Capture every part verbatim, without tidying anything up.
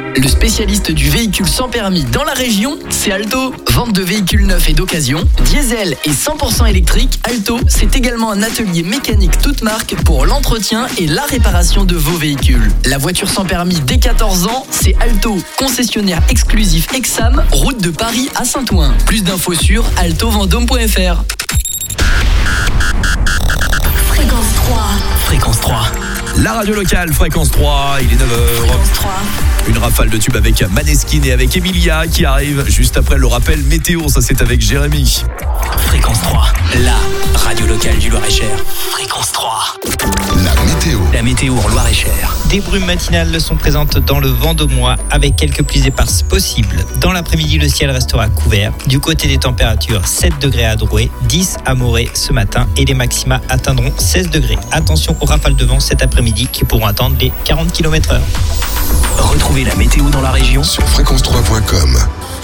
Le spécialiste du véhicule sans permis dans la région, c'est Alto. Vente de véhicules neufs et d'occasion, diesel et cent pour cent électrique, Alto, c'est également un atelier mécanique toute marque pour l'entretien et la réparation de vos véhicules. La voiture sans permis dès quatorze ans, c'est Alto, concessionnaire exclusif Exam, route de Paris à Saint-Ouen. Plus d'infos sur alto vendôme point f r. Fréquence trois. Fréquence trois. La radio locale, Fréquence trois, il est neuf heures. Fréquence trois. Une rafale de tubes avec Maneskin et avec Emilia qui arrive juste après le rappel météo. Ça, c'est avec Jérémy. Fréquence trois, la radio locale du Loir-et-Cher. Fréquence trois. La météo. La météo en Loir-et-Cher. Des brumes matinales sont présentes dans le Vendômois avec quelques pluies éparses possibles. Dans l'après-midi, le ciel restera couvert. Du côté des températures, sept degrés à Drouet, dix à Morée ce matin et les maxima atteindront seize degrés. Attention aux rafales de vent cet après-midi qui pourront atteindre les quarante kilomètres heure. Retrouvez la météo dans la région sur fréquence trois point com.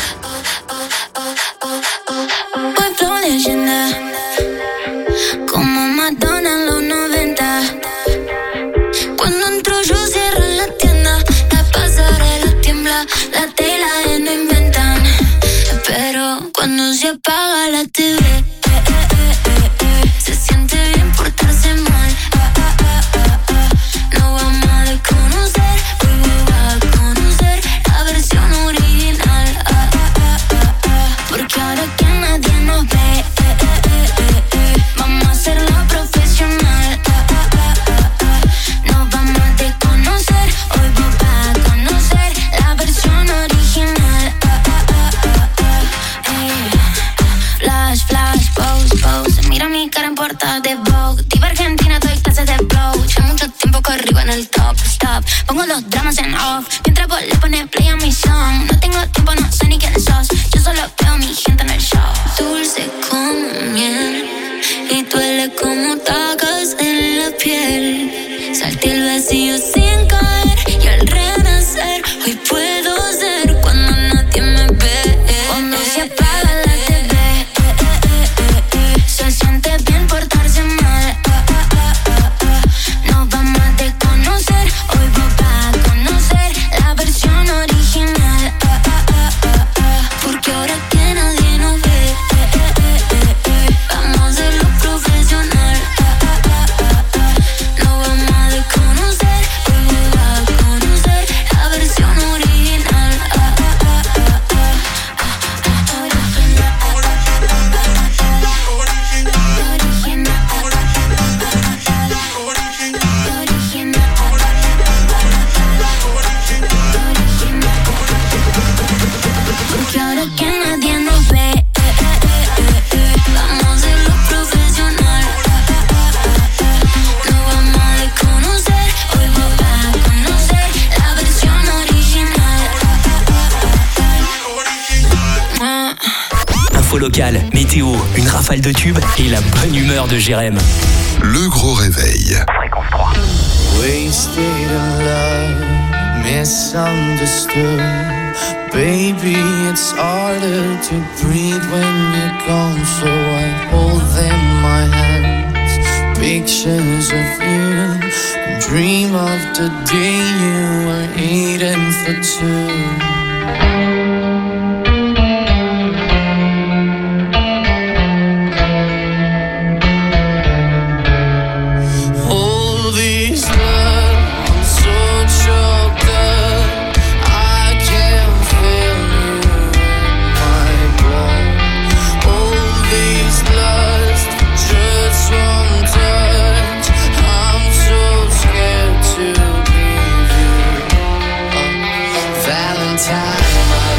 La tela y no inventan, pero cuando se apaga la T V, eh, eh, eh, eh, se siente bien portarse mal. Ah, ah, ah, ah, ah. No vamos a desconocer, hoy va a conocer la versión original. Ah, ah, ah, ah, ah. Porque ahora que nadie nos ve, eh, eh, eh, eh, eh, vamos a hacerlo profesional. Ah, ah, ah, ah, ah. No vamos a desconocer, hoy va a conocer la versión original. Ah, ah, ah, ah, ah. Ey. Flash, flash, pose, pose. Mira mi cara en portada de Vogue. Diva argentina, doy clases de flow. Ya mucho tiempo corrido en el top, stop. Pongo los dramas en off. Mientras vos le pones play a mi song. No tengo tiempo, no sé ni quién sos. Yo solo veo a mi gente en el show. Dulce como miel y duele como tacas en la piel. Salté el vacío sin caer y al renacer hoy puedo ser cuando nadie me ve. Cuando se apaga la T V, eh, eh, eh, eh, se siente bien portarse mal. Ah, ah, ah, ah, ah. Nos vamos a desconocer, hoy vos vas a conocer la versión original. Ah, ah, ah, ah, ah. Porque ahora que nadie nos ve, eh, eh, eh, eh, eh, vamos a hacerlo profesional. Ah, ah, ah, ah, ah. Nos vamos a desconocer, hoy vos vas a conocer la versión original. Ah, ah, ah, ah, ah. Porque ahora que nadie nos ve, eh, eh, eh, eh, vamos a hacerlo profesional. Ah, ah, ah, ah, ah. No vamos a desconocer, hoy vos vas a conocer la versión original. Ah, ah, ah. Info locale, météo, une rafale de tubes et la bonne humeur de Jérém. Le gros réveil. Fréquence trois. Wasted in love, misunderstood. Baby, it's harder to breathe when you're gone. So I hold in my hands pictures of you. Dream of the day you were eating for two. Time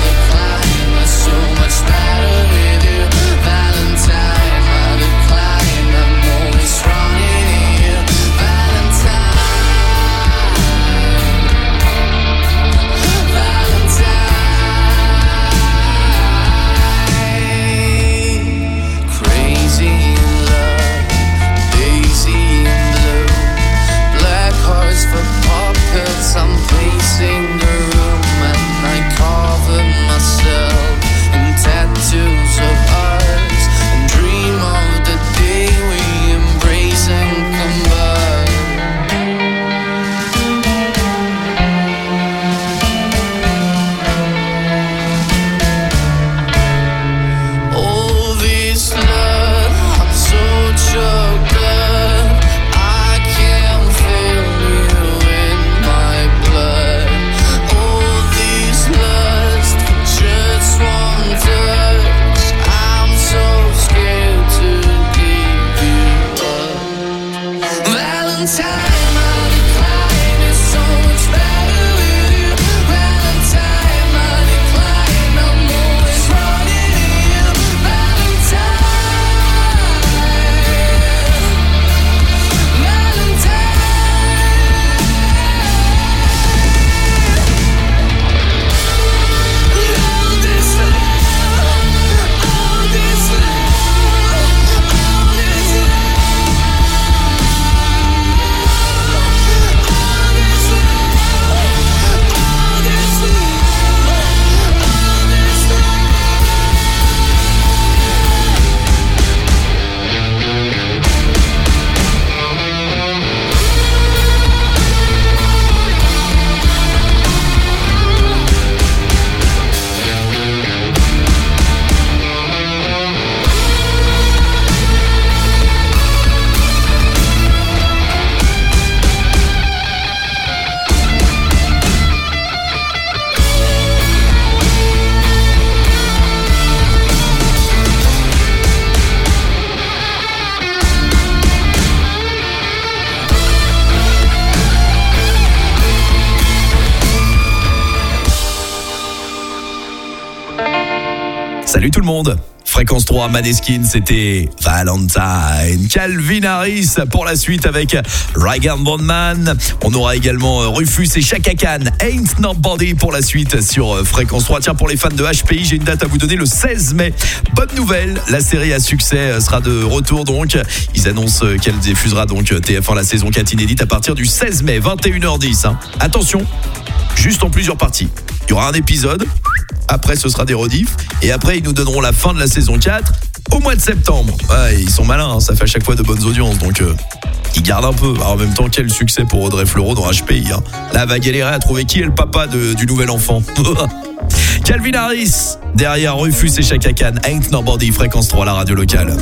Salut tout le monde. Fréquence trois, Maneskin, c'était Valentine. Calvin Harris pour la suite avec Ryan Bondman. On aura également Rufus et Chaka Khan, Ain't Nobody pour la suite sur Fréquence trois. Tiens, pour les fans de H P I, j'ai une date à vous donner le seize mai. Bonne nouvelle, la série à succès sera de retour donc. Ils annoncent qu'elle diffusera donc T F un la saison quatre inédite à partir du seize mai, vingt et une heures dix. Hein. Attention, juste en plusieurs parties. Il y aura un épisode, après ce sera des rediffs, et après ils nous donneront la fin de la saison quatre au mois de septembre. Ouais, ils sont malins, hein, ça fait à chaque fois de bonnes audiences, donc euh, ils gardent un peu. Alors, en même temps, quel succès pour Audrey Fleurot dans H P I. Hein. Là, elle va galérer à trouver qui est le papa de, du nouvel enfant. Calvin Harris, derrière Rufus et Chaka Khan, Ain't Nobody, Fréquence trois, la radio locale.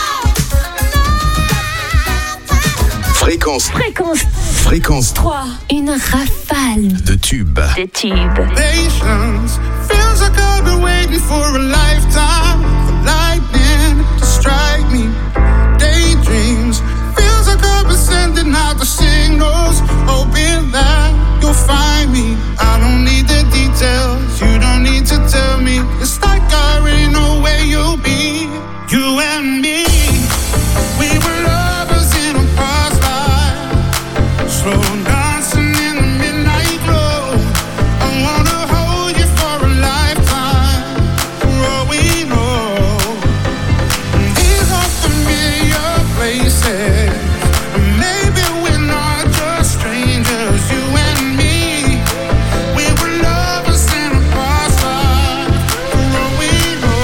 Fréquence. Fréquence. Fréquence trois. Une rafale de tubes. de tubes. Patience feels like I've been waiting for a lifetime for lightning to strike me. Daydreams feels like I've been sending out the signals, hoping that you'll find me. I don't need the details, you don't need to tell me. It's like I already know where you'll be. You and me, we were lovers in a past life, slow dancing in the midnight glow. I wanna hold you for a lifetime, for all we know. These are familiar places, maybe we're not just strangers. You and me, we were lovers in a past life, for all we know.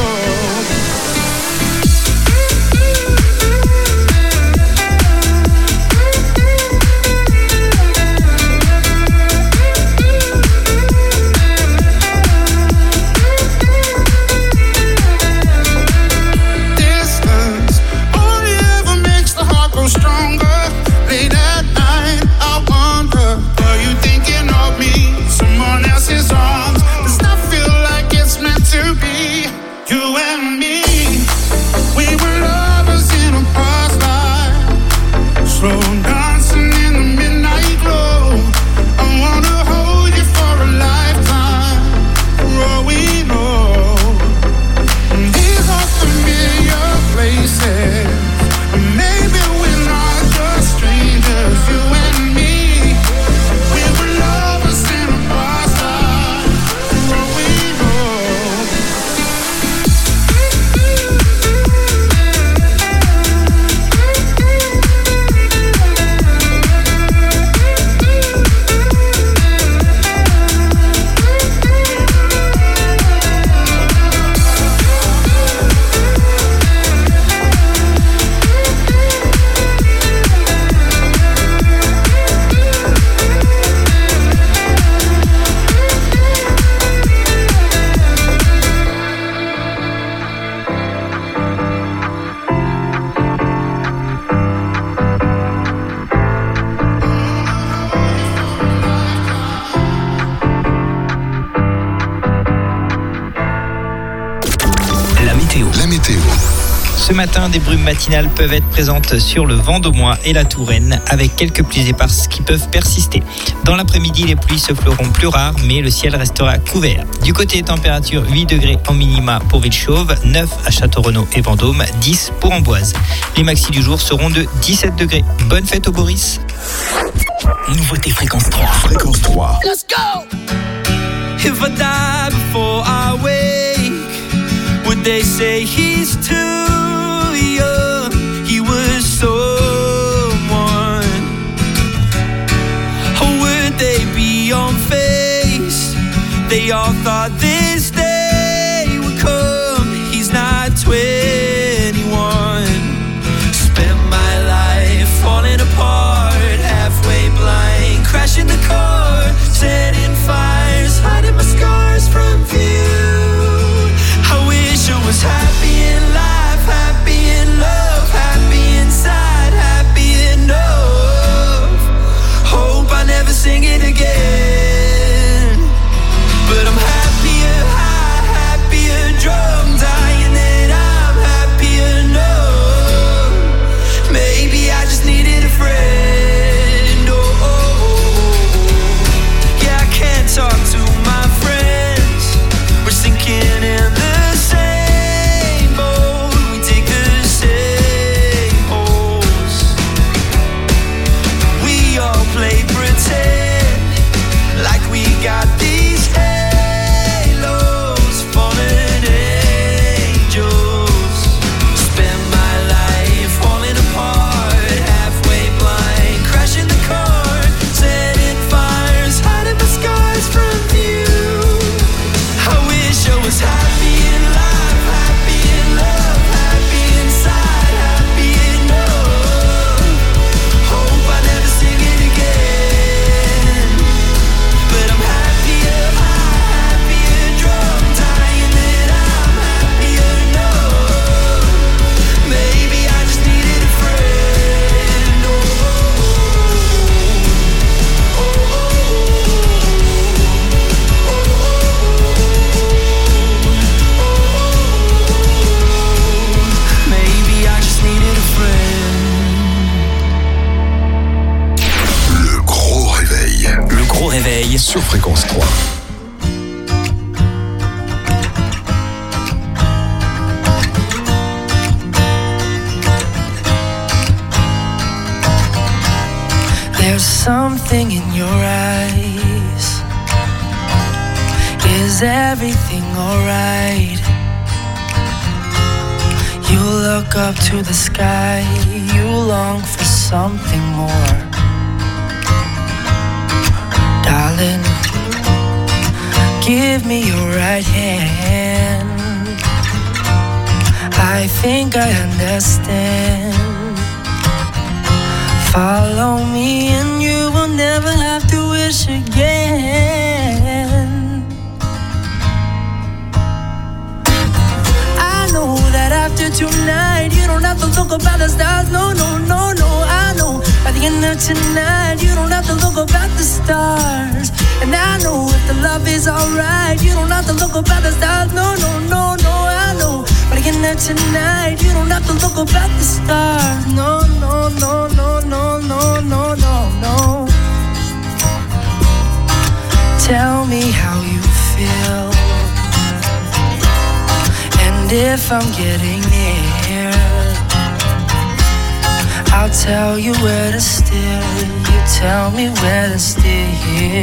Distance only ever makes the heart grow stronger. Late at night, I wonder, are you thinking of me? Someone else's arms does not feel like it's meant to be. You and me, we were lovers in a past life, slow dancing in the midnight glow. I wanna hold you for a lifetime, for all we know. These are familiar places, maybe we're not just strangers. You and me, we were lovers in a past life, for all we know. La météo. La météo. Ce matin, des brumes matinales peuvent être présentes sur le Vendômois et la Touraine, avec quelques pluies éparses qui peuvent persister. Dans l'après-midi, les pluies se feront plus rares, mais le ciel restera couvert. Du côté des températures, huit degrés en minima pour Villechauve, neuf à Château-Renaud et Vendôme, dix pour Amboise. Les maxis du jour seront de dix-sept degrés. Bonne fête au Boris. Nouveauté Fréquence trois. Fréquence trois. Let's go! If I die before I wake, would they say he's too young? He was someone. Or would they be unfazed? They all thought this day would come. He's not twenty-one. Spent my life falling apart, halfway blind, crashing the car, setting fires, hiding my scars from view. I wish I was happy in life, happy in love, happy inside, happy enough. Hope I never sing it again, but I'm happier, happier. something in your eyes. Is everything alright? You look up to the sky, you long for something more. Darling, give me your right hand. I think I understand. Follow me and you will never have to wish again. I know that after tonight you don't have to look up at the stars. No, no, no, no, I know. By the end of tonight you don't have to look up at the stars. And I know if the love is alright, you don't have to look up at the stars. No, no, no, no, I know. But again that tonight, you don't have to look up at the stars. No, no, no, no, no, no, no, no, no. Tell me how you feel, and if I'm getting near, I'll tell you where to steer. You tell me where to steer.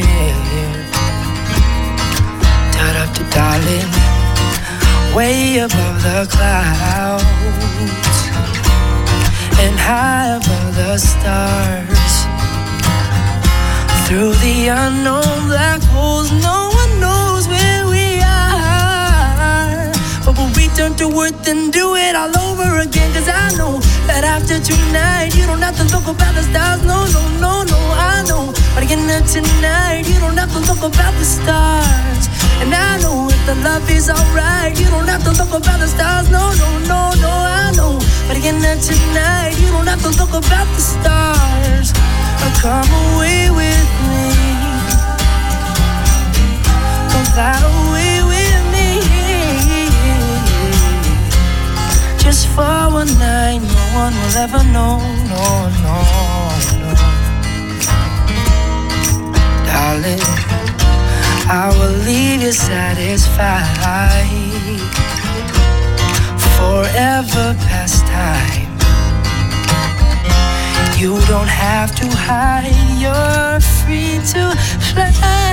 Da-da-da, darling, way above the clouds and high above the stars. Through the unknown black holes, no one knows where we are. But we'll return to earth and do it all over again. Cause I know that after tonight you don't have to look up at the stars. No, no, no, no, I know. But again that tonight you don't have to look up at the stars. And I know if the love is alright, you don't have to look up at the stars. No, no, no, no, I know. But again that tonight you don't have to look up at the stars. Or come away with me, come fly away with me. Just for one night, no one will ever know, no, no, no. Darling, I will leave you satisfied, forever past time. You don't have to hide, you're free to fly.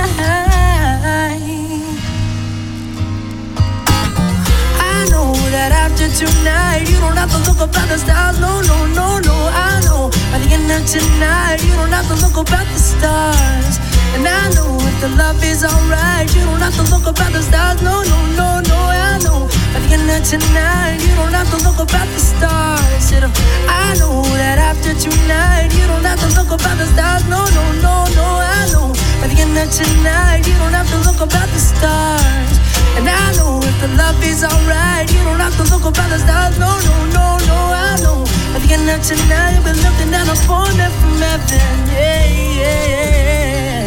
I know that after tonight you don't have to look up at the stars. No, no, no, no, I know. By the end of tonight you don't have to look up at the stars. And I know if the love is alright, you don't have to look up at the stars. No, no, no, no, I know. By the end of tonight, you don't have to look up at the stars. I know that after tonight, you don't have to look up at the stars. No, no, no, no, I know. By the end of tonight, you don't have to look up at the stars. And I know if the love is alright, you don't have to look up at the stars. No, no, no, no, I know. By the end of tonight, we're looking down upon it from heaven. Yeah, yeah, yeah.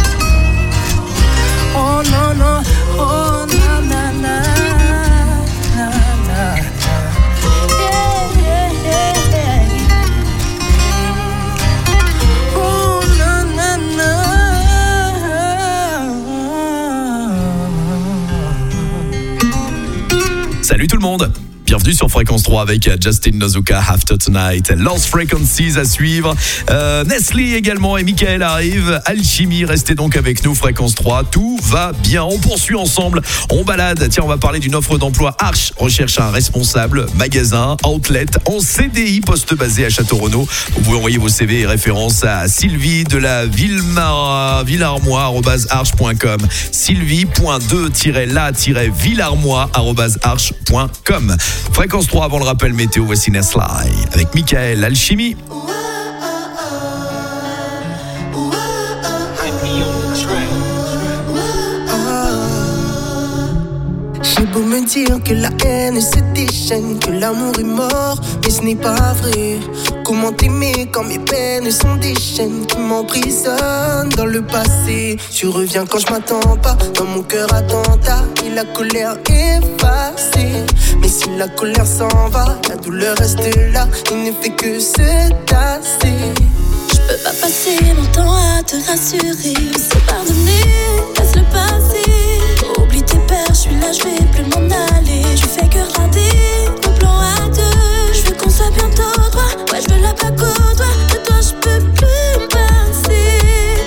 Oh no no, oh na na na, na na na. Yeah yeah yeah. Oh na na na. Salut tout le monde. Bienvenue sur Fréquence trois avec Justin Nozuka, After Tonight, Lost Frequencies à suivre. Euh, Nestlé également et Michael arrive. Alchimie, restez donc avec nous, Fréquence trois. Tout va bien. On poursuit ensemble. On balade. Tiens, on va parler d'une offre d'emploi. Arch recherche un responsable magasin, outlet, en C D I, poste basé à Château-Renaud. Vous pouvez envoyer vos C V et références à Sylvie de la Villemar, Villarmois, arobase arch point com. Sylvie point deux la Villarmois, arobase arch point com. Fréquence trois avant le rappel météo, voici Nestlé avec Michael, Alchimie. J'ai beau me dire que la haine se déchaîne, que l'amour est mort, mais ce n'est pas vrai. Comment t'aimer quand mes peines sont des chaînes qui m'emprisonnent dans le passé. Tu reviens quand je m'attends pas, dans mon cœur attentat et la colère effacée. Mais si la colère s'en va, la douleur reste là, il ne fait que se tasser. Je peux pas passer longtemps à te rassurer. C'est pardonner, laisse le passé. Oublie tes peurs, je suis là, je vais plus m'en aller. Je fais que rater mon plan à deux. Je veux qu'on soit bientôt droit, ouais je veux la pas côtoie. De toi je peux plus me passer.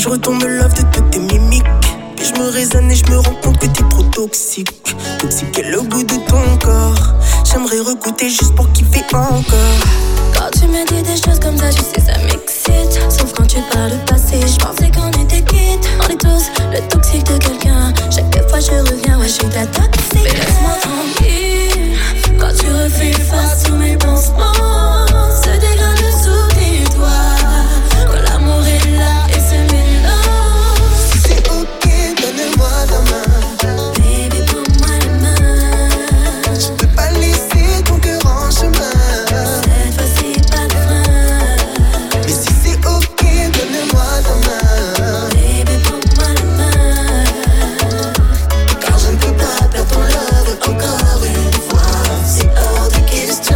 je retombe love de toutes tes mimiques. Puis je me raisonne et je me rends compte que t'es trop toxique. Toxique est le goût de ton corps. J'aimerais recoûter juste pour kiffer encore. Quand tu me dis des choses comme ça, tu sais ça m'excite. Sauf quand tu parles passé, je pensais qu'on était quittes. On est tous le toxique de quelqu'un. Chaque fois je reviens, ouais je suis ta toxique. Mais laisse-moi tranquille. Quand tu refuses face sous mes pansements, se dégrade sous tes doigts. Quand l'amour est là et se mélange. Si c'est ok, donne-moi ta main. Baby, prends-moi les mains. Je peux pas laisser ton cœur en chemin. Cette fois-ci pas de frein. Mais si c'est ok, donne-moi ta main. Baby, prends-moi les mains. Car je ne peux pas perdre ton love encore une fois. C'est hors de question.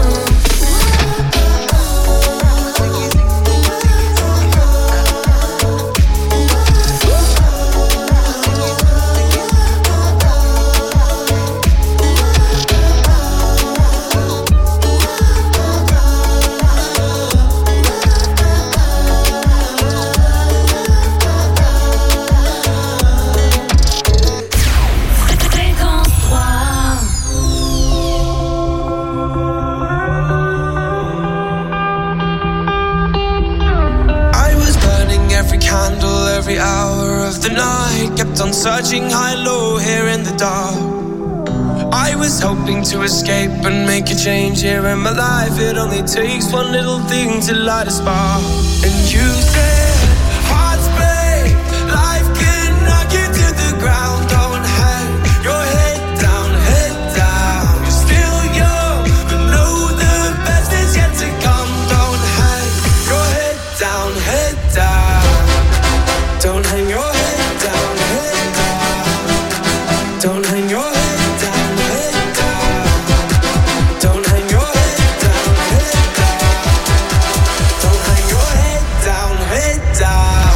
Fréquence trois. I was burning every candle every hour of the night. Kept on searching high, low, here in the dark. I was hoping to escape and make a change here in my life. It only takes one little thing to light a spark. And you said, hearts break, life can knock you to the ground. Don't hang your head down, head down. You're still young, but know the best is yet to come. Don't hang your head down, head down. Don't hang your head down, head down. Don't hang your head down, head down. Don't hang your head down, head down. Don't hang your head down, head down.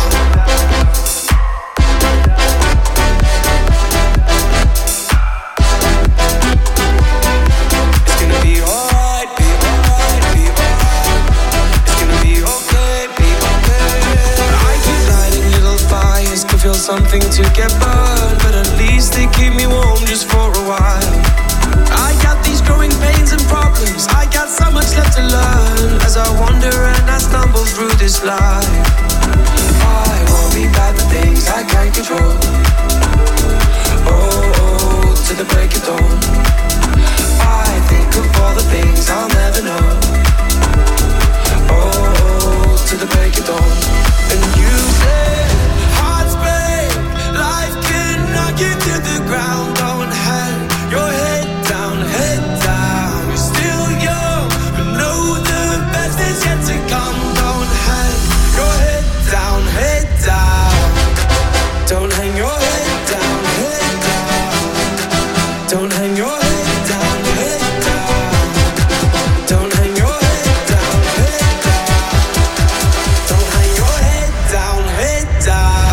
It's gonna be alright, be alright, be alright. It's gonna be okay, be okay. I keep lighting little fires to feel something to get burned, but at least they keep me warm just for a while. I got these growing pains and problems. I got so much left to learn as I wander and I stumble through this life. I worry about the things I can't control. Oh, oh, to the break of dawn. I think of all the things I'll never know. Oh, oh, to the break of dawn. And you said, hearts break, life can knock you to the ground. Don't hang your head down, head down. You're still young, but know the best is yet to come. Don't hang your head down, head down. Don't hang your head down, head down. Don't hang your head down, head down. Don't hang your head down, head down. Don't hang your head down, head down.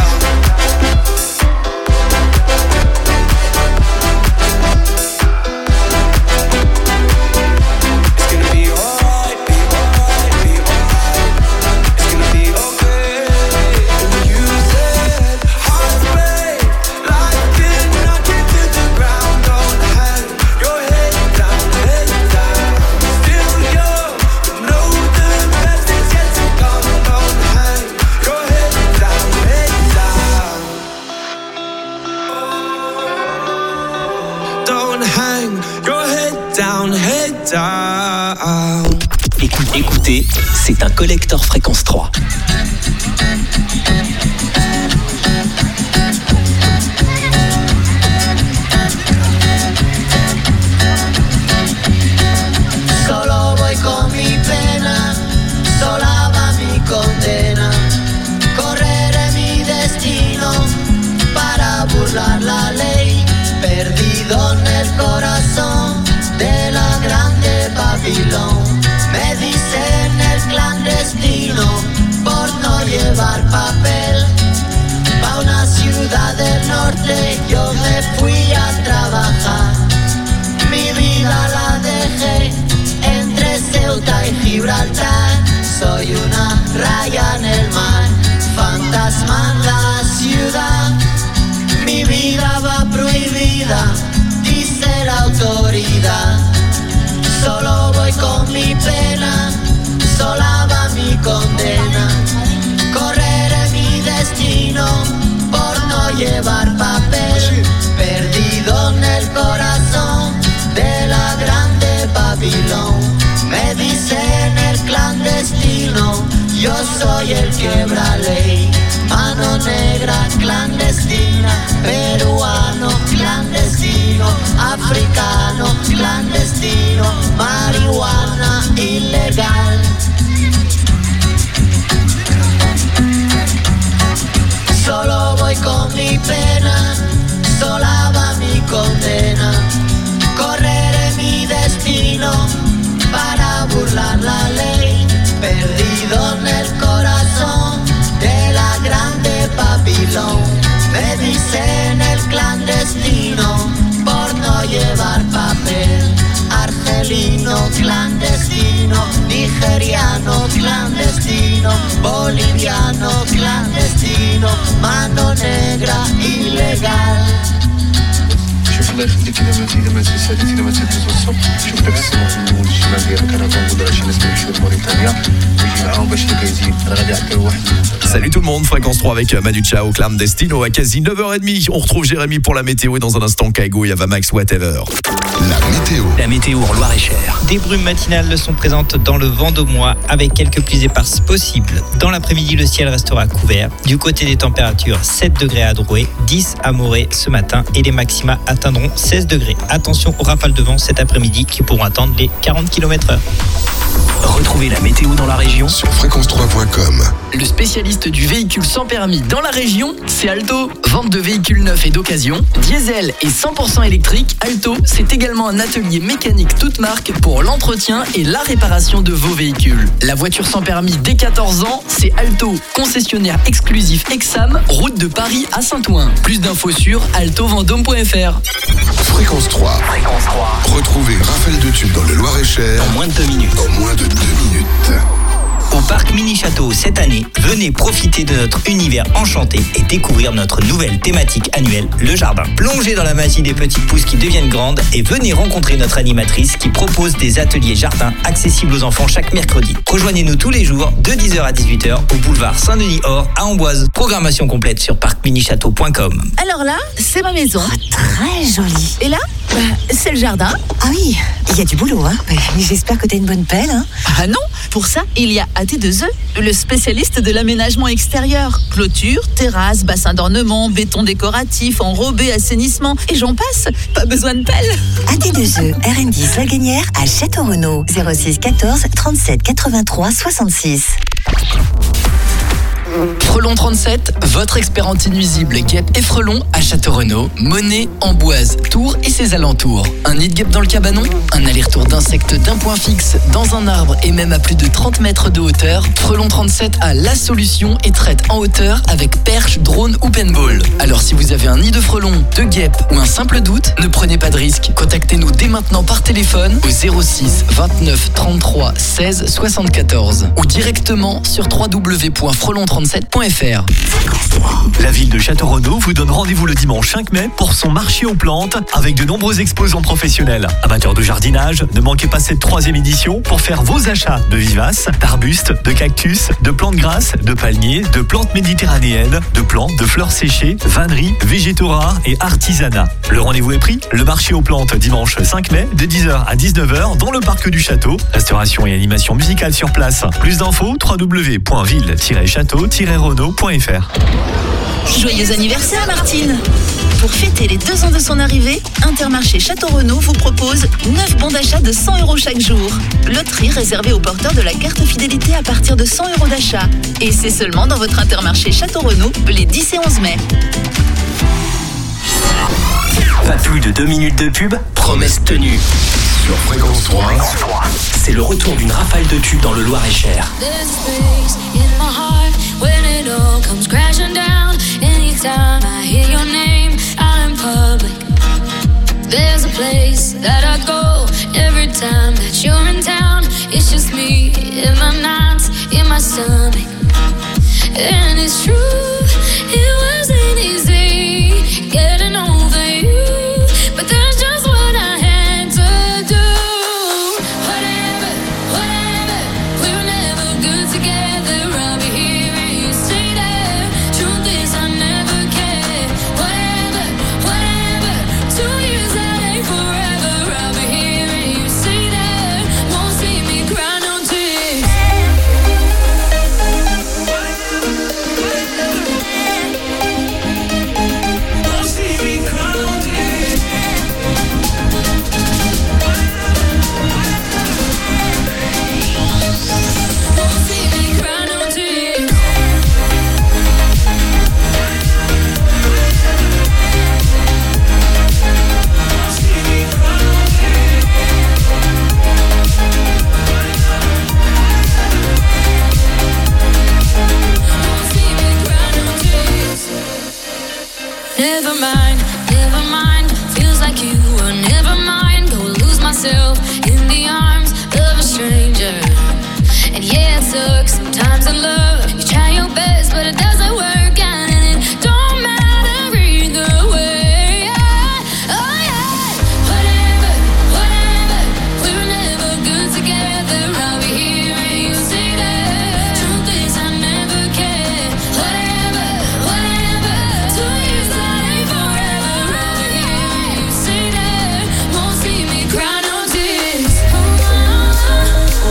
It's gonna be alright, be alright, be alright. It's gonna be okay. And you said, hearts break, life can knock you to the ground. Don't hang your head down, head down. Still young, but know the best is yet to come. Don't hang your head down, head down. Don't hang your head down, head down. Écoutez, écoutez, c'est un collector fréquence trois. Solo voy con mi pena, sola va mi condena. Correré mi destino para burlar la ley. Perdido en el corazón de la grande Babilón. Me dicen el clandestino por no llevar papel. Pa' una ciudad del norte yo me fui a trabajar. Mi vida la dejé entre Ceuta y Gibraltar. Soy una raya en el mar, fantasma en la Yo soy el quebra ley, mano negra clandestina, peruano clandestino, africano clandestino, marihuana ilegal. Solo voy con mi pena, sola va mi condena. Correré mi destino para burlar la ley. Perdido en el corazón de la grande Babilón. Me dicen el clandestino por no llevar papel. Argelino clandestino, nigeriano clandestino, boliviano clandestino, mano negra ilegal. شوف الله يخليك اذا ما اذا ما تسالي اذا ما تهز الصبح شوف داك السماح من الشمال ديالك انا كنقول شي ناس كيمشيو لموريتانيا ويجي معاهم باش كيزيد راه غادي يعطيو واحد. Salut tout le monde, Fréquence trois avec Manu Chao, Clandestino à quasi neuf heures trente. On retrouve Jérémy pour la météo et dans un instant Kaigo et Avamax Whatever. La météo. La météo en Loir-et-Cher. Des brumes matinales sont présentes dans le Vendômois avec quelques pluies éparses possibles. Dans l'après-midi, le ciel restera couvert. Du côté des températures, sept degrés à Drouet, dix à Morée ce matin et les maxima atteindront seize degrés. Attention aux rafales de vent cet après-midi qui pourront atteindre les quarante kilomètres heure. Retrouvez la météo dans la région sur fréquence trois point com. Le spécialiste du véhicule sans permis dans la région, c'est Alto. Vente de véhicules neufs et d'occasion, diesel et cent pour cent électrique, Alto, c'est également un atelier mécanique toute marque pour l'entretien et la réparation de vos véhicules. La voiture sans permis dès quatorze ans, c'est Alto, concessionnaire exclusif Exam, route de Paris à Saint-Ouen. Plus d'infos sur alto vendôme point f r. Fréquence trois. Fréquence trois. Retrouvez Raphaël de Tube dans le Loir-et-Cher En moins de deux minutes. En moins de deux minutes. Au parc Mini Château cette année, venez profiter de notre univers enchanté et découvrir notre nouvelle thématique annuelle, le jardin. Plongez dans la magie des petites pousses qui deviennent grandes et venez rencontrer notre animatrice qui propose des ateliers jardin accessibles aux enfants chaque mercredi. Rejoignez-nous tous les jours de dix heures à dix-huit heures au boulevard Saint-Denis-Or à Amboise. Programmation complète sur parc mini château point com. Alors là, c'est ma maison. Oh, très jolie. Et là, bah, c'est le jardin. Ah oui, il y a du boulot, hein. Mais j'espère que t'as une bonne pelle, hein. Ah non, pour ça, il y a A T deux E, le spécialiste de l'aménagement extérieur. Clôture, terrasse, bassin d'ornement, béton décoratif, enrobé, assainissement, et j'en passe. Pas besoin de pelle. A T deux E, R N dix La Gagnère à Château-Renaud, zéro six quatorze trente-sept quatre-vingt-trois soixante-six. Frelon trente-sept, votre expert anti-nuisible guêpe et frelon à Château-Renaud, Monet, Amboise, Tours et ses alentours. Un nid de guêpe dans le cabanon, un aller-retour d'insectes d'un point fixe dans un arbre et même à plus de trente mètres de hauteur, Frelon trente-sept a la solution et traite en hauteur avec perche, drone ou paintball. Alors si vous avez un nid de frelon, de guêpe ou un simple doute, ne prenez pas de risque. Contactez-nous dès maintenant par téléphone au zéro six vingt-neuf trente-trois seize soixante-quatorze ou directement sur w w w point frelon trente-sept point f r. La ville de Château-Renaud vous donne rendez-vous le dimanche cinq mai pour son marché aux plantes avec de nombreux exposants professionnels. Amateurs de jardinage, ne manquez pas cette troisième édition pour faire vos achats de vivaces, d'arbustes, de cactus, de plantes grasses, de palmiers, de plantes méditerranéennes, de plantes, de fleurs séchées, vanneries, végétaux rares et artisanat. Le rendez-vous est pris, le marché aux plantes dimanche cinq mai de dix heures à dix-neuf heures dans le parc du château. Restauration et animation musicale sur place. Plus d'infos, w w w point ville tiret château tiret renaud point f r. Joyeux anniversaire Martine. Pour fêter les deux ans de son arrivée, Intermarché Château-Renaud vous propose neuf bons d'achat de cent euros chaque jour. Loterie réservée aux porteurs de la carte fidélité à partir de cent euros d'achat. Et c'est seulement dans votre Intermarché Château-Renaud les dix et onze mai. Pas plus de deux minutes de pub, promesse tenue. Sur Fréquence trois, c'est le retour d'une rafale de tubes dans le Loir-et-Cher. Anytime I hear your name out in public, there's a place that I go every time that you're in town. It's just me in my nights, in my stomach. And it's true, it wasn't easy getting over you, but that's just what I had to do. Whatever, whatever, we were never good together. I'll be here and you stay there. Truth is I never cared. Whatever, whatever, two years that ain't forever. I'll be here and you stay there. Won't see me cry no tears. Never mind, never mind. Feels like you were never mind. Go lose myself in the arms of a stranger. And yeah, it sucks sometimes in love. You try your best, but it doesn't work out, and it don't matter either way. Oh yeah, whatever, whatever. We were never good together. I'll be here and you say that. Truth is, I never cared. Whatever, whatever. Two years that ain't forever. I'll be here and you say that. Won't see me cry no tears. Oh, oh,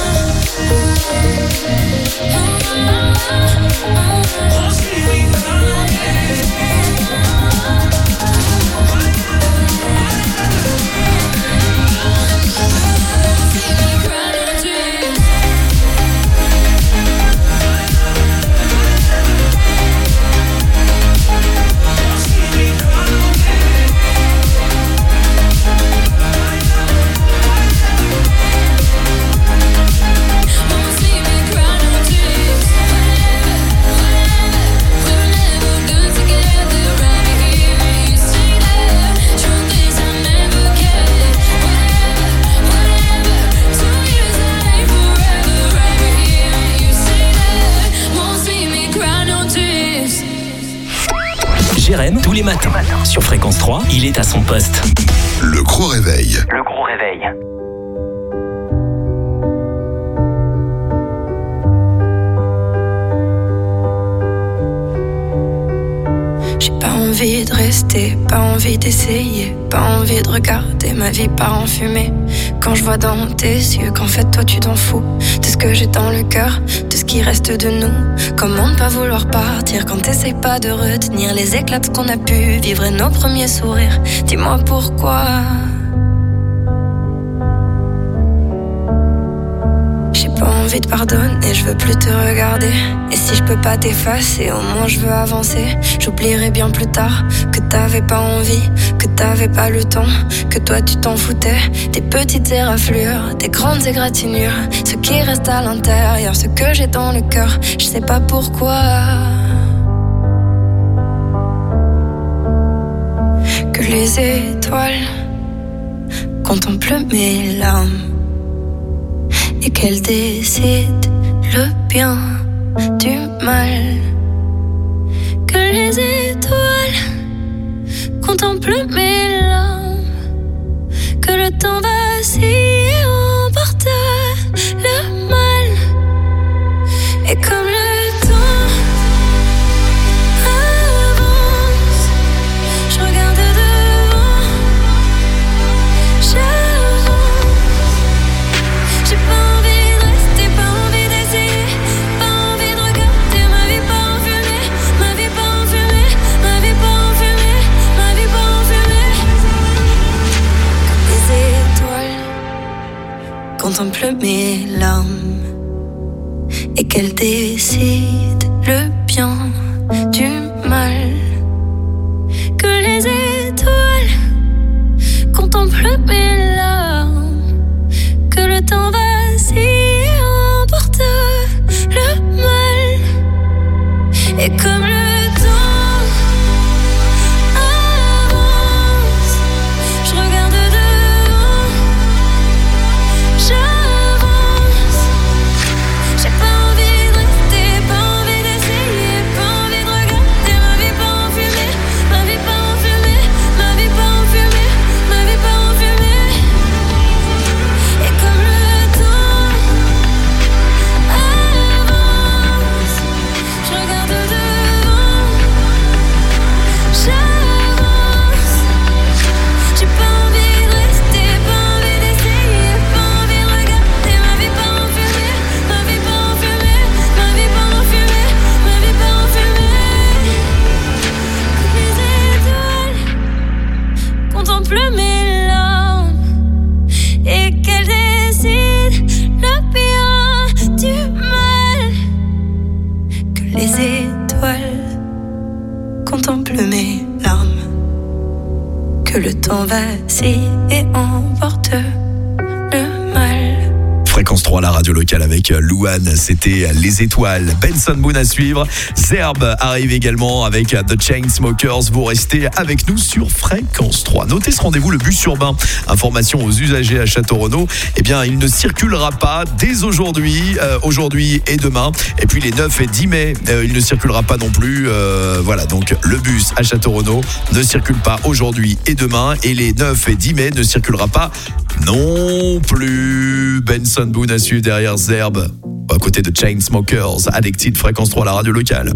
Jérém, tous les matins, sur Fréquence trois, il est à son poste. Le gros réveil. Le gros réveil. J'ai pas envie de rester, pas envie d'essayer, pas envie de regarder ma vie part en fumée. Quand je vois dans tes yeux qu'en fait toi tu t'en fous de ce que j'ai dans le cœur, de ce qui reste de nous. Comment ne pas vouloir partir quand t'essayes pas de retenir les éclats de ce qu'on a pu vivre et nos premiers sourires. Dis-moi pourquoi. J'ai pas envie de pardonner, je veux plus te regarder. Et si je peux pas t'effacer, au moins je veux avancer. J'oublierai bien plus tard que t'avais pas envie, que t'avais pas le temps, que toi tu t'en foutais. Des petites éraflures, des grandes égratignures, ce qui reste à l'intérieur, ce que j'ai dans le cœur, je sais pas pourquoi. Que les étoiles contemplent mes larmes et qu'elles décident le bien du mal. Que les étoiles contemplent mes larmes, que le temps vacille et emporte le mal. Et comme le temps avance, je regarde devant, j'avance. J'ai pas envie de rester, pas envie d'essayer, pas envie de regarder ma vie pas en fumée, ma vie pas en fumée, ma vie pas en fumée, ma vie pas en fumée. Comme les étoiles contemplent mes larmes et qu'elles décident le bien du mal. Que les étoiles contemplent mes larmes, que le temps vacille et emporte le mal. Et comme le temps avance, je regarde devant, j'avance. J'ai pas envie de rester, pas envie d'essayer, pas envie de regarder ma vie pas en fumée, ma vie pas en fumée, ma vie pas en fumée, ma vie pas en fumée. Et comme le temps avance, je regarde devant, j'avance. J'ai pas envie de rester, pas envie d'essayer, pas envie de regarder ma vie pas en fumée, ma vie pas en fumée, ma vie pas en fumée, ma vie pas en fumée. Que les étoiles contemplent mes larmes et qu'elles décident le bien du mal. Que les étoiles contemplent mes larmes, que le temps vacille et emporte le mal. Fréquence Fréquence trois, la radio locale avec Louane, c'était Les Étoiles. Benson Boone à suivre. Zerb arrive également avec The Chainsmokers. Vous restez avec nous sur Fréquence trois. Notez ce rendez-vous, le bus urbain. Information aux usagers à Château-Renaud. Eh bien, il ne circulera pas dès aujourd'hui, euh, aujourd'hui et demain. Et puis les neuf et dix mai, euh, il ne circulera pas non plus. Euh, voilà, donc le bus à Château-Renaud ne circule pas aujourd'hui et demain. Et les neuf et dix mai ne circulera pas non plus. Benson Boone à suivre derrière Zerb, à côté de Chainsmokers. Addicted, Fréquence trois, la radio locale.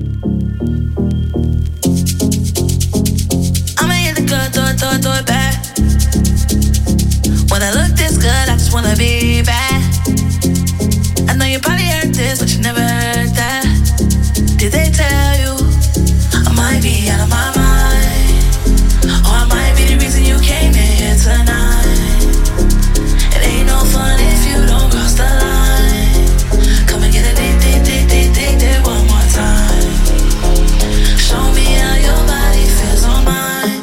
I'ma hit the club, throw it, throw it, throw it back. When I look this good, I just wanna be bad. I know you probably heard this, but you never heard that. Did they tell you I might be out of my mind? Or I might be the reason you came in here tonight. It ain't no fun if you don't cross the line. Come and get a date, date, date, date, date, date one more time. Show me how your body feels on mine.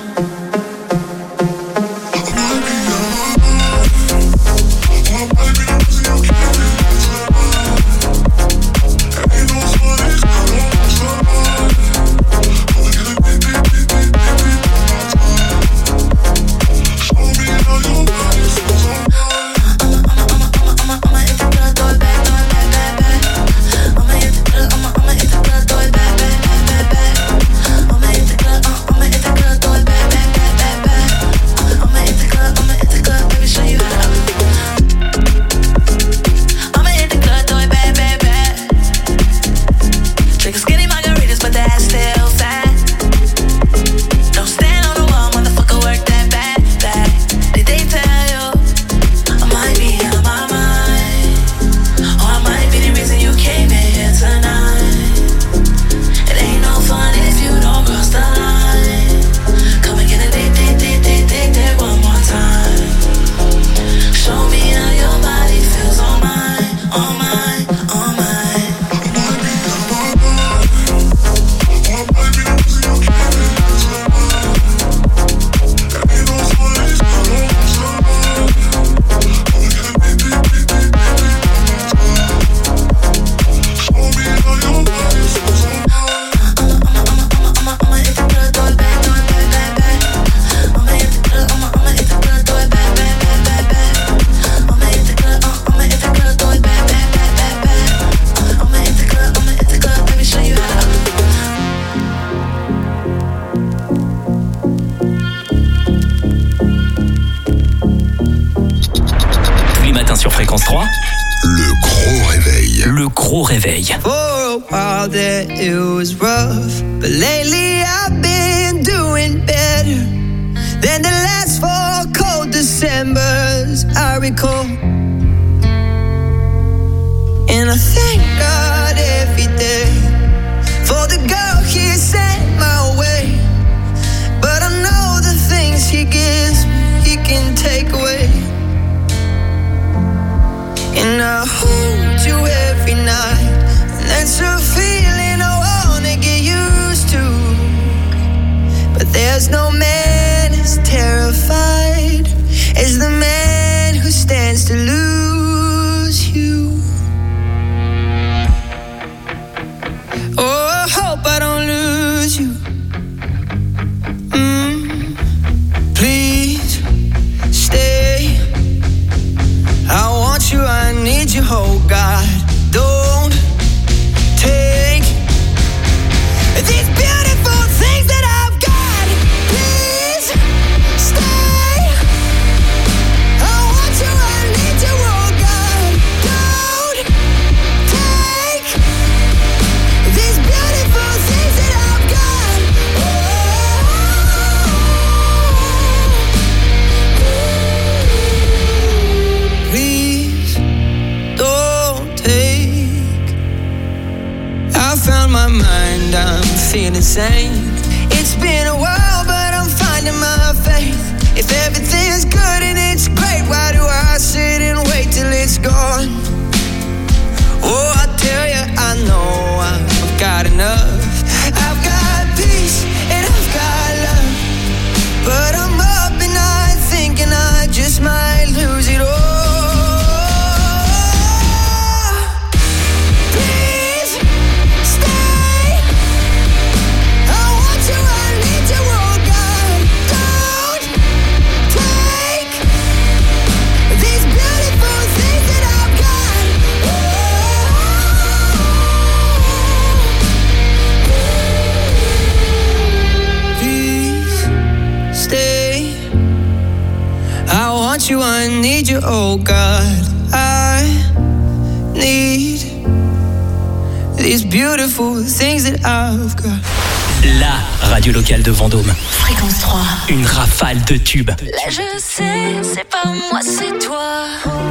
It was rough, but lately I've been doing better than the last four cold Decembers I recall. And I thank God every day for the girl He sent my way. But I know the things He gives me, He can take away. And I hold you every night, and that's a feeling I wanna get used to. But there's no man as terrified as the man who stands to lose you. Oh, I hope I don't lose you. Mm, please stay. I want you, I need you, oh God. Don't take these beautiful things that I've got. Please stay. I want you, I need you, oh God. Don't take these beautiful things that I've got. Oh, please don't take. I found my mind, I'm feeling sane. It's been a while, but I'm finding my faith. If everything's good and it's great, why do I sit and wait till it's gone? Oh, I tell you, I know I've got enough. I've got peace and I've got love, but I'm up and I thinking I just might lose it all. oh God, I need these beautiful things that I've got. La radio locale de Vendôme. Fréquence trois. Une rafale de tubes. Là je sais, c'est pas moi, c'est toi.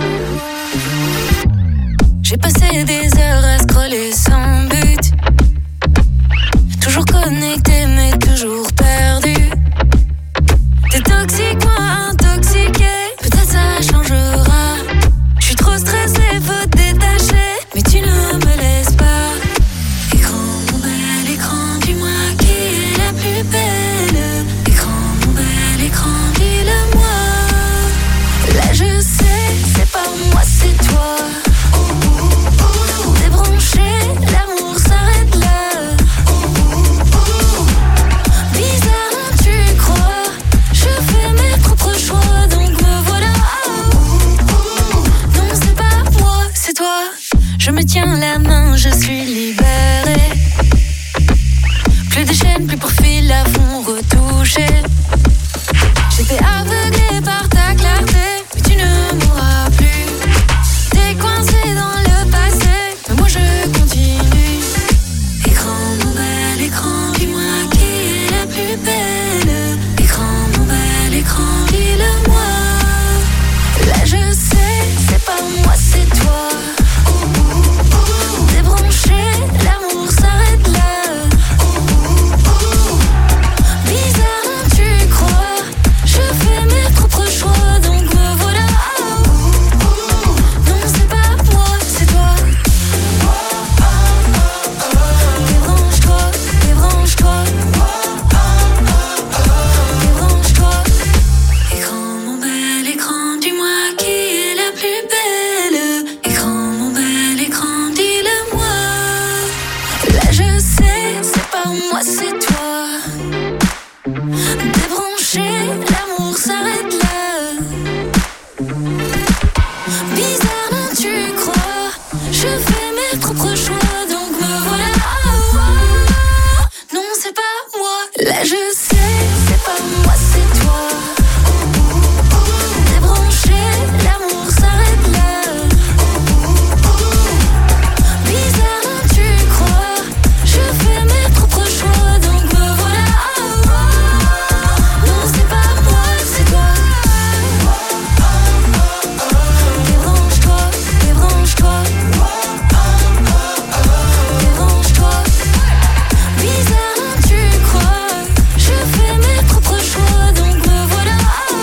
J'ai passé des heures à scroller sans but. Toujours connecté mais toujours perdu. T'es toxique, moi intoxiqué. Peut-être ça changera. J'suis trop stressée, faut te détacher. Mais tu ne me laisses pas. Écran, mon bel écran, dis-moi qui est la plus belle. Écran, mon bel écran, dis-le-moi. Là je sais, c'est pas moi, c'est toi. Débranché, l'amour s'arrête là. Bizarre, tu crois. Je fais mes propres choix, donc me voilà. Non, c'est pas moi, c'est toi. Je me tiens la main, je suis libérée. Plus de chaînes, plus pour fil à fond retouché. J'étais aveuglée par ta clarté, mais tu ne mourras plus. T'es coincé dans le passé, mais moi je continue. Écran, mon bel écran, dis-moi qui est la plus belle. Écran, mon bel écran, dis-le-moi. Là je sais, c'est pas moi, c'est toi. Débranché, l'amour s'arrête là. Bizarre, tu crois. Je fais mes propres choix, donc me voilà. Non, c'est pas moi, c'est toi. Débranche-toi, débranche-toi. Débranche-toi. Écran, mon bel écran, dis-moi qui est la plus belle. Écran, mon bel écran, dis-le-moi. Là je sais, c'est pas moi, c'est toi. Débranché, l'amour s'arrête là. Bizarre, non, tu crois. Je fais mes propres choix, donc me voilà. Non, c'est pas moi. Là je sais, c'est pas moi, c'est toi. Débranché, l'amour s'arrête là. Bizarre, non, tu crois. Je fais mes propres choix, donc me voilà. Non, c'est pas moi, c'est toi. Débranche-toi, débranche-toi. Débranche-toi. Bizarre, non, tu crois. Je fais mes propres choix, donc me voilà.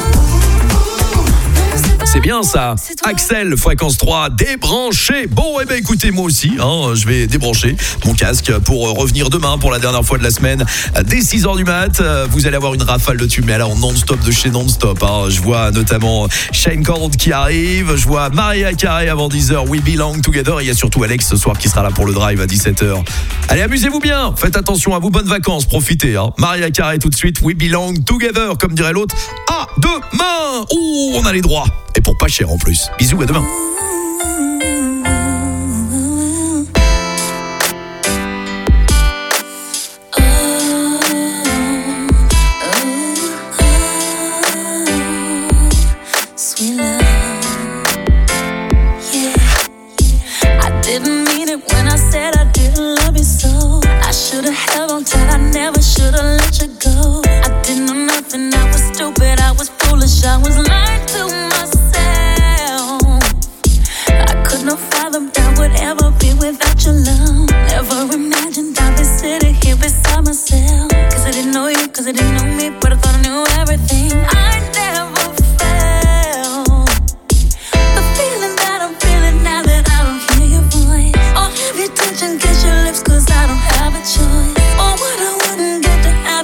C'est bien ça. Axel, Fréquence trois, débranché. Bon, eh ben écoutez, moi aussi, hein, je vais débrancher mon casque pour revenir demain pour la dernière fois de la semaine. Dès six heures du mat, vous allez avoir une rafale de tubes, mais alors non-stop de chez non-stop. Hein. Je vois notamment Shane Cold qui arrive, je vois Maria Carey avant dix heures, We Belong Together, et il y a surtout Alex ce soir qui sera là pour le drive à dix-sept heures. Allez, amusez-vous bien, faites attention à vous, bonnes vacances, profitez. Hein. Maria Carey tout de suite, We Belong Together, comme dirait l'autre. À demain. Ouh, on a les droits. Et pour pas cher en plus. Bisous, à demain. Sweet love, yeah. I didn't mean it when I said I didn't love you so. I should've held on tight, I never should've let you go. I didn't know nothing, I was stupid, I was foolish, I was lying to myself. I could not fathom that would ever be without your love. Never imagined I'd be sitting here beside myself. Cause I didn't know you, cause I didn't know me, but I thought I knew everything. I never felt the feeling that I'm feeling now that I don't hear your voice. Or have your attention, kiss your lips, cause I don't have a choice. Or what I wouldn't get to have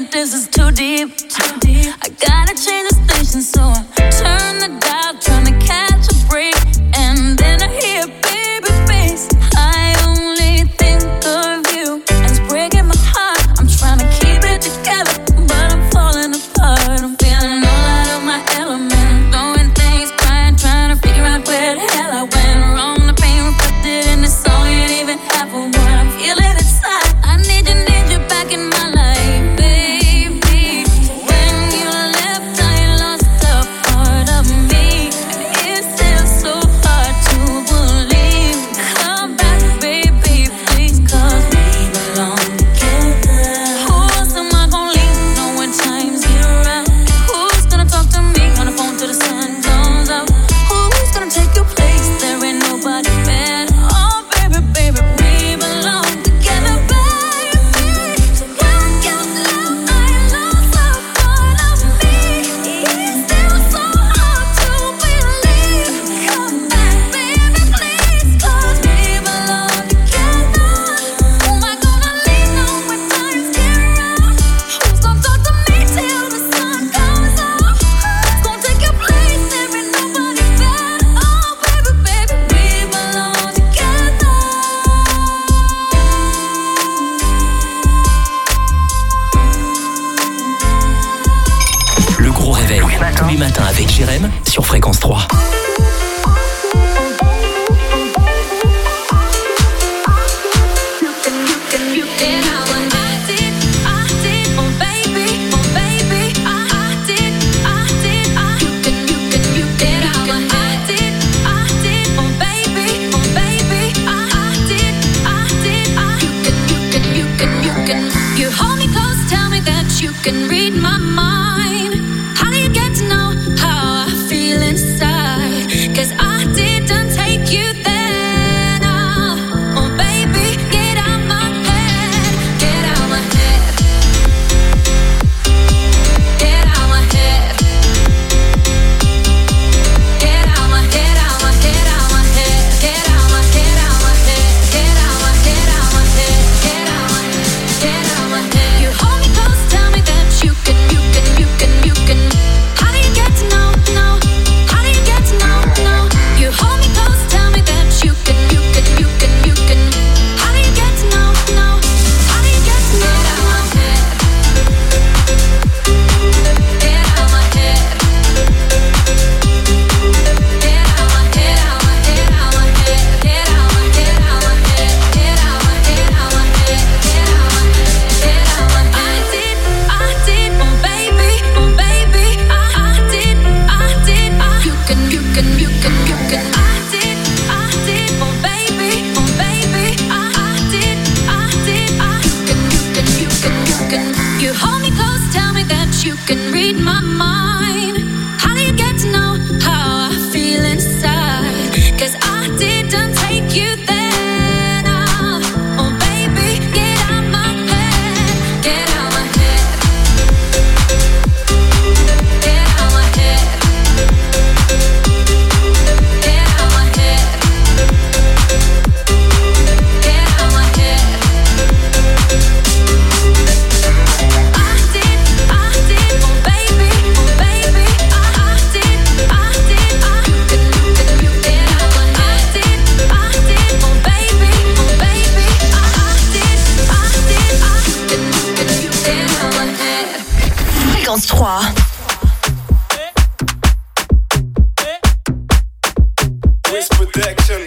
that this is too deep. Too deep. I gotta change the station, so I turn the dial, trying to catch a break. And then I hear baby face. I only think of you, and it's breaking my heart. I'm trying to keep it together, but I'm falling apart. I'm feeling all out of my element, throwing things, crying, trying to figure out where the hell I went wrong. The pain reflected in this song ain't even half of what I'm feeling inside. I need you, need you back in my life, baby. When you left, I lost a part of me, and it's still so hard to believe. Come back, baby, please, 'cause we belong together. Who else am I gonna lean on when times get rough? Who's gonna talk to me on the phone till the sun comes up? Who's gonna take your place? There ain't nobody better. Oh, baby, baby, we belong together, baby. When you left, I lost a part of me. It's still so hard to believe. Come back, baby, please, 'cause we belong together. Who am I gonna lean on when times get rough? Who's gonna talk to me till the sun comes up? Who's gonna take your place? There ain't nobody better. Oh, baby, baby, we belong together. Le gros réveil, tous les matins avec Jérém sur Fréquence trois. You hold me close, tell me that you can read my mind. How do you get to know how I feel inside? 'Cause I didn't take you there. No. Oh baby, get out my head, get out my head, get out my head, get out my, get out my, get out my head, get out my, get out my head, get out my, get out my head, get out my, get out my head. You hold me close, tell me that you can, you can, you can, you can. How do you get to know, know? How do you get to know, know? You hold me close, tell me that you can, you can, you can, you can. How do you get to know, know? How do you get to know? Get out my head, get out my head, get out my head, out my head, get out my head, out my head, get out my head, out my head, get out my head, get out my head. I did, I did, oh baby, oh baby, I, I did, I did, I. You can, you can, you can, you can. I did, I did, oh baby, oh baby, I, I did, I did, I. You can, you can, you can, you can. You hold me close, tell me that you can read my mind. How do you get to know how I feel inside? 'Cause I didn't take you there. No. Oh baby, get out my head, get out my head, get out my head, get out my head, get out my head. I did, I did, oh baby, oh baby, I, I did, I did, I. You can, you can, you get out my head. I did, I did, oh baby, oh baby, I, I did, I did, I. You can, you can, you get out my head. Fréquence trois. Wiz Protection.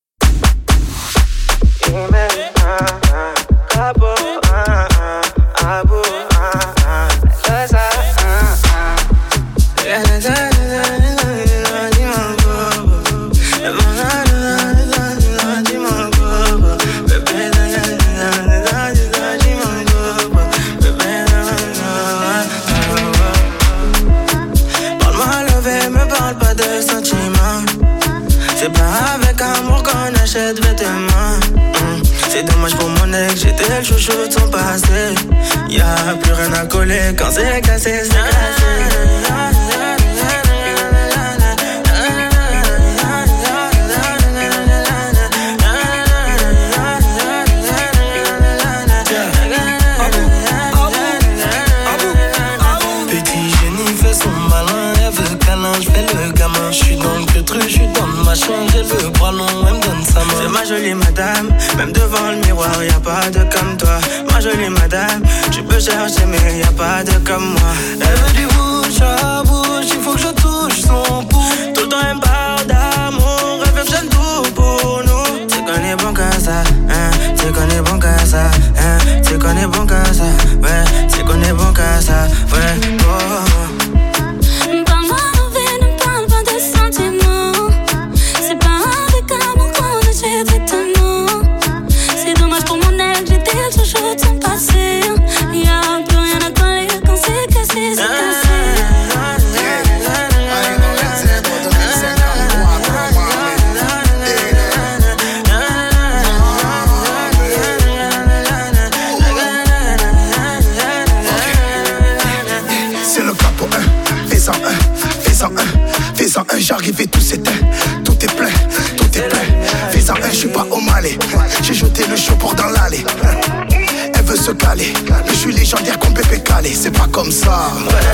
Amen. Ah, ah. Abo, ah, ah. Abo, ah, ah. Cause I, ah, ah. Yeah, yeah, yeah, yeah, yeah, yeah, Parle-moi levé, me parle pas de sentiments. C'est pas avec amour qu'on achète vêtements. mm. C'est dommage pour mon ex, j'étais le chouchou de son passé. Y'a plus rien à coller quand c'est cassé, c'est cassé. devant le miroir, y'a pas de comme toi. Ma jolie madame, tu peux chercher mais y'a pas de comme moi. Elle veut du bouche à bouche, il faut que je touche son pouls. Tout le temps elle me parle d'amour, elle veut que j'aime tout pour nous. Tu connais bon qu'à ça, hein, tu connais bon qu'à ça, hein, tu connais bon qu'à ça, ouais, tu connais bon qu'à ça, ouais, oh. J'arrive et tout s'éteint, tout est plein, tout est plein. Fais-en un, je suis pas au Malais. J'ai jeté le show pour dans l'allée. Elle veut se caler, je suis légendaire comme Pépé Calé. C'est pas comme ça.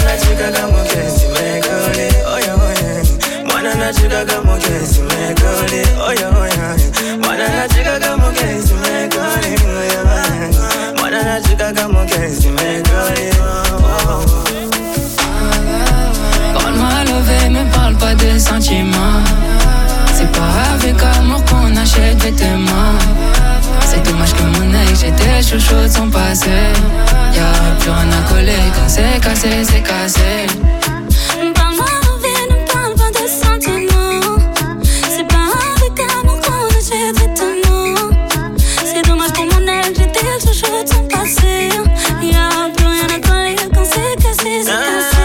Parle-moi levé, mais parle pas de sentiments. C'est pas avec amour qu'on achète vêtements. C'est dommage que mon œil, j'étais chouchou de son passé. Y'a plus rien à coller, quand c'est cassé, c'est cassé. Parle-moi levé, ne parle pas de sentiments. C'est pas avec amour qu'on achète vêtements. C'est dommage pour mon œil, j'étais chouchou de son passé. Y'a plus rien à coller, quand c'est cassé, c'est cassé.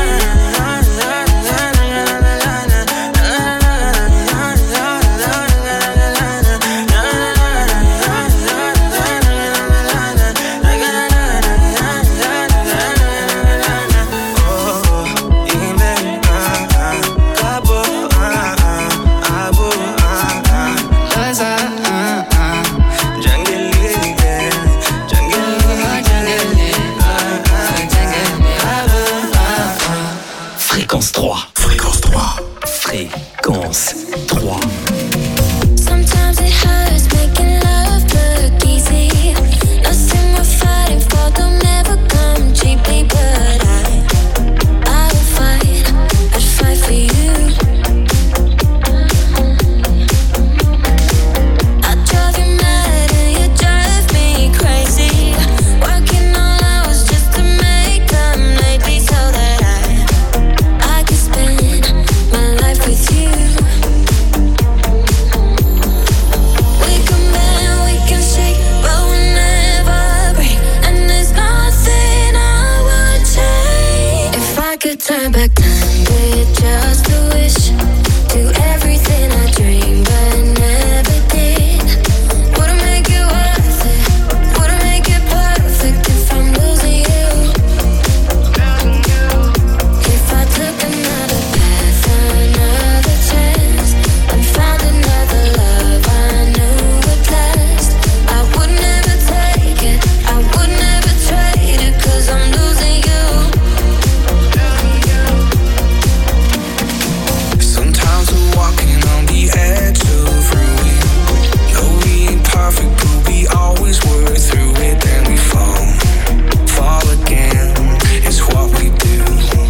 Fréquence trois. Fréquence trois. Fréquence trois. Sometimes it hurts making love look easy. Nothing we're fighting for don't never come cheaply, but I, I will fight, I'd fight for you. I drive you mad and you drive me crazy. Working all hours just to make them lately so that I, I can spend my life with you. We can bend, we can shake, but we'll never break. And there's nothing I would change. If I could turn back time with just a wish, do everything I dreamed but never did. Would it make it worth it? Would it make it perfect if I'm losing you? If I took another path, another chance, and found another love I knew would last, I would never take it, I would never trade it, 'cause I'm losing you. Sometimes we're walking on the edge of ruin. No, we ain't perfect, but we always work through it. Then we fall, fall again. It's what we do.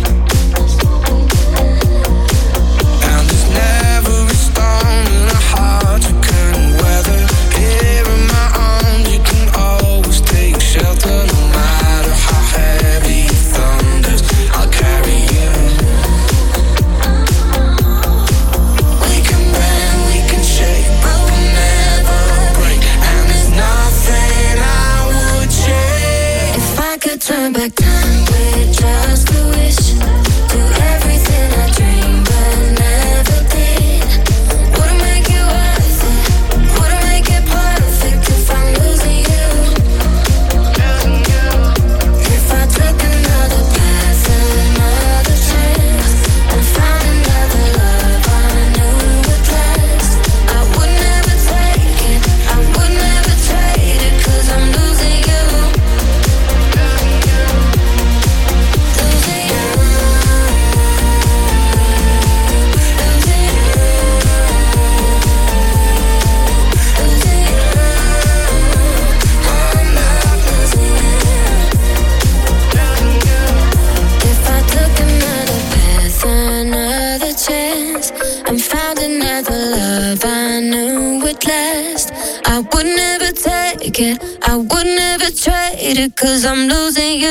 And there's never a storm in a heart you couldn't weather. Here in my arms, you can always take shelter. No matter how heavy it thunders, I'll carry you. We can bend, we can shake, but we'll never break. And there's nothing I would change. If I could turn back time with just a wish, do everything I dreamed but never did. Would it make it worth it? Would it make it perfect if I'm losing you? If I took another path, another chance, and found another love I knew would last, I would never take it, I would never trade it, 'cause I'm losing you. Losing you. it last. I would never take it, I would never trade it, cause I'm losing you.